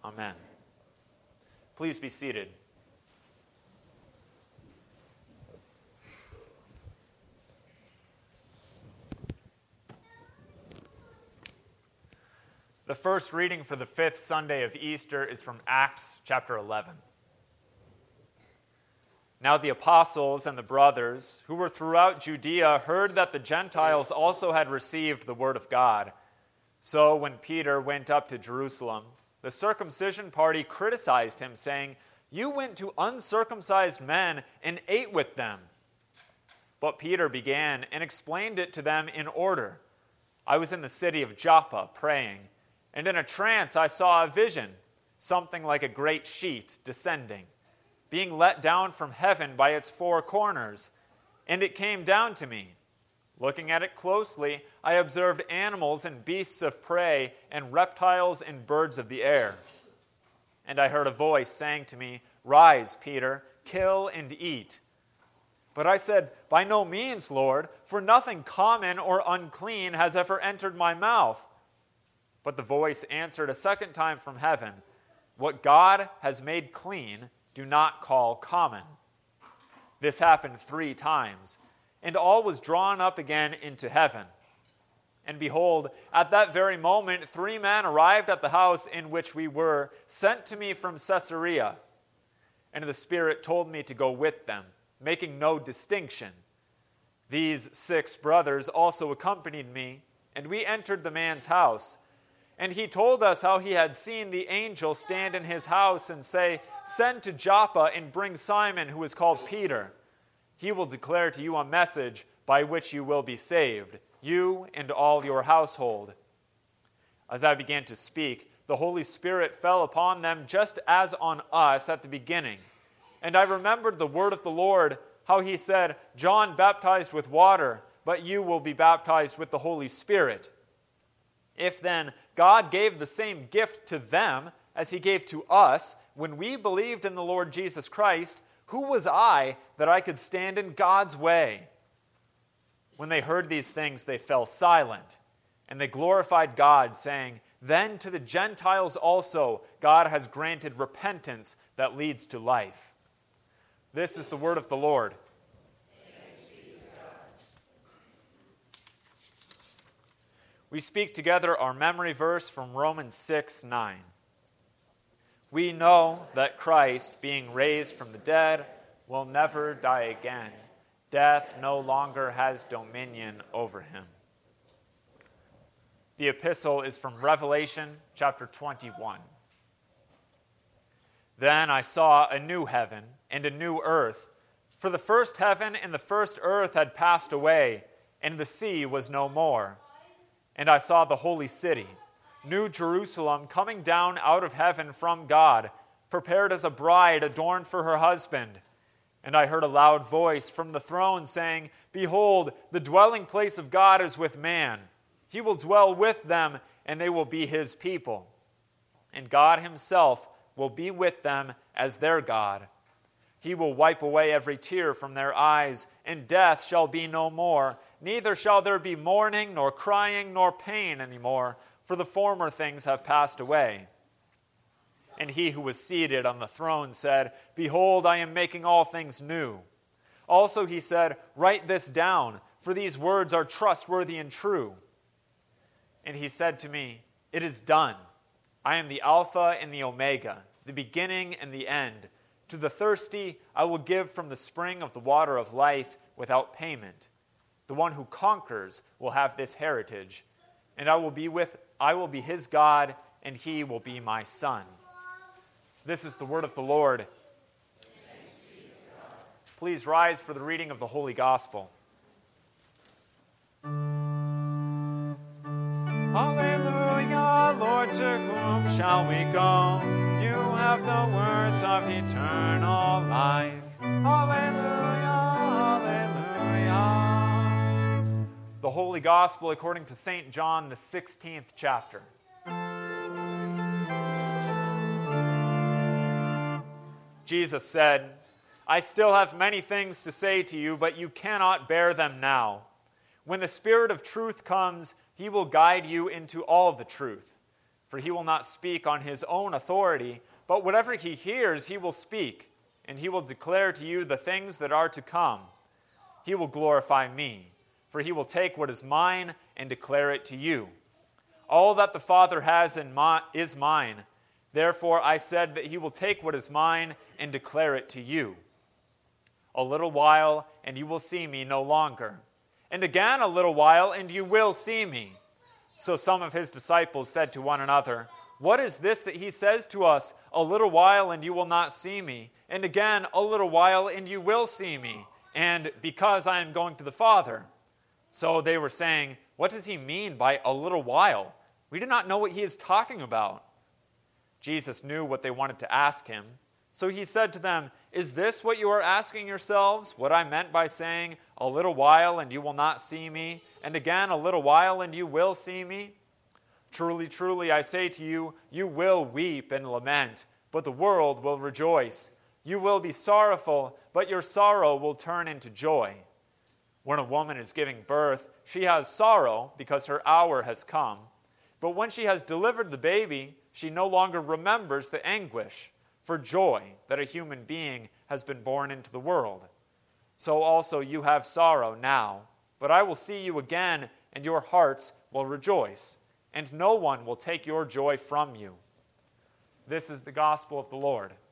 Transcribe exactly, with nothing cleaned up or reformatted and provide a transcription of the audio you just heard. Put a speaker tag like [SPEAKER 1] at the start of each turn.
[SPEAKER 1] Amen. Please be seated. The first reading for the fifth Sunday of Easter is from Acts chapter eleven. Now the apostles and the brothers who were throughout Judea heard that the Gentiles also had received the word of God. So when Peter went up to Jerusalem, the circumcision party criticized him, saying, "You went to uncircumcised men and ate with them." But Peter began and explained it to them in order. "I was in the city of Joppa praying, and in a trance I saw a vision, something like a great sheet descending, being let down from heaven by its four corners. And it came down to me. Looking at it closely, I observed animals and beasts of prey and reptiles and birds of the air. And I heard a voice saying to me, 'Rise, Peter, kill and eat.' But I said, 'By no means, Lord, for nothing common or unclean has ever entered my mouth.' But the voice answered a second time from heaven, 'What God has made clean, do not call common.' This happened three times, and all was drawn up again into heaven. And behold, at that very moment, three men arrived at the house in which we were, sent to me from Caesarea. And the Spirit told me to go with them, making no distinction. These six brothers also accompanied me, and we entered the man's house. And he told us how he had seen the angel stand in his house and say, 'Send to Joppa and bring Simon, who is called Peter. He will declare to you a message by which you will be saved, you and all your household.' As I began to speak, the Holy Spirit fell upon them just as on us at the beginning. And I remembered the word of the Lord, how he said, 'John baptized with water, but you will be baptized with the Holy Spirit.' If then God gave the same gift to them as he gave to us when we believed in the Lord Jesus Christ, who was I that I could stand in God's way?" When they heard these things, they fell silent, and they glorified God, saying, "Then to the Gentiles also God has granted repentance that leads to life." This is the word of the Lord. We speak together our memory verse from Romans six nine. "We know that Christ, being raised from the dead, will never die again. Death no longer has dominion over him." The epistle is from Revelation chapter twenty-one. "Then I saw a new heaven and a new earth, for the first heaven and the first earth had passed away, and the sea was no more. And I saw the holy city, New Jerusalem, coming down out of heaven from God, prepared as a bride adorned for her husband. And I heard a loud voice from the throne saying, 'Behold, the dwelling place of God is with man. He will dwell with them, and they will be his people. And God himself will be with them as their God. He will wipe away every tear from their eyes, and death shall be no more. Neither shall there be mourning, nor crying, nor pain any more, for the former things have passed away.' And he who was seated on the throne said, 'Behold, I am making all things new.' Also he said, 'Write this down, for these words are trustworthy and true.' And he said to me, 'It is done. I am the Alpha and the Omega, the beginning and the end. To the thirsty I will give from the spring of the water of life without payment. The one who conquers will have this heritage, and I will be with I will be his God, and he will be my son.'" This is the word of the Lord. Please rise for the reading of the Holy Gospel. Alleluia, Lord, to whom shall we go? You have the words of eternal life. Alleluia, alleluia. The Holy Gospel according to Saint John, the sixteenth chapter. Jesus said, "I still have many things to say to you, but you cannot bear them now. When the Spirit of truth comes, he will guide you into all the truth. For he will not speak on his own authority, but whatever he hears he will speak, and he will declare to you the things that are to come. He will glorify me, for he will take what is mine and declare it to you. All that the Father has in my, is mine. Therefore I said that he will take what is mine and declare it to you. A little while, and you will see me no longer. And again a little while, and you will see me. So some of his disciples said to one another, What is this that he says to us, A little while, and you will not see me, and again a little while, and you will see me, and because I am going to the Father? So they were saying, What does he mean by a little while? We do not know what he is talking about. Jesus knew what they wanted to ask him. So he said to them, Is this what you are asking yourselves? What I meant by saying, A little while and you will not see me, and again a little while and you will see me? Truly, truly, I say to you, you will weep and lament, but the world will rejoice. You will be sorrowful, but your sorrow will turn into joy. When a woman is giving birth, she has sorrow because her hour has come. But when she has delivered the baby, she no longer remembers the anguish for joy that a human being has been born into the world. So also you have sorrow now, but I will see you again, and your hearts will rejoice, and no one will take your joy from you. This is the gospel of the Lord.